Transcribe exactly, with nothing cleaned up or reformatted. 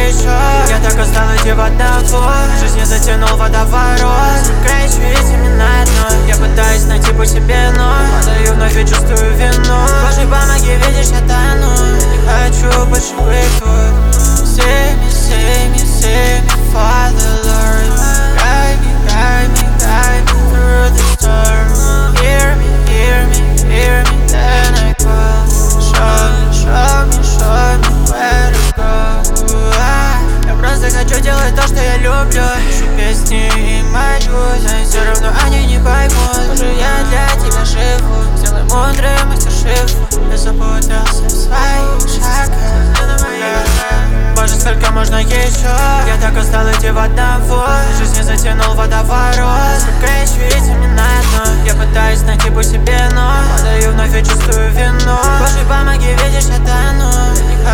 еще. Я так устал идти в одного, жизнь затянул водоворот. Только ищу ведь именно одно. Я пытаюсь найти по себе, но падаю вновь и чувствую вину. Боже, помоги, видишь, я тону. Я не хочу больше быть тут. Save me, save me, save me, Father, Lord. Guide me, guide me, guide me through the storm. Hear me, hear me, hear me, then I call. Show me, show me, show me where to go. Я просто хочу делать то, что я люблю. Пишу песни и молюсь, но все равно они не поймут. Боже, я для тебя живу. Сделай мудрым мастер-шефу. Я запутался в своих шагах. Боже, сколько можно еще? Я так устал идти в одного, жизнь затянул водоворот. Только ищу ведь именно одно. Я пытаюсь найти по себе, но падаю вновь и чувствую вину. Боже, помоги, видишь, я тону. Я не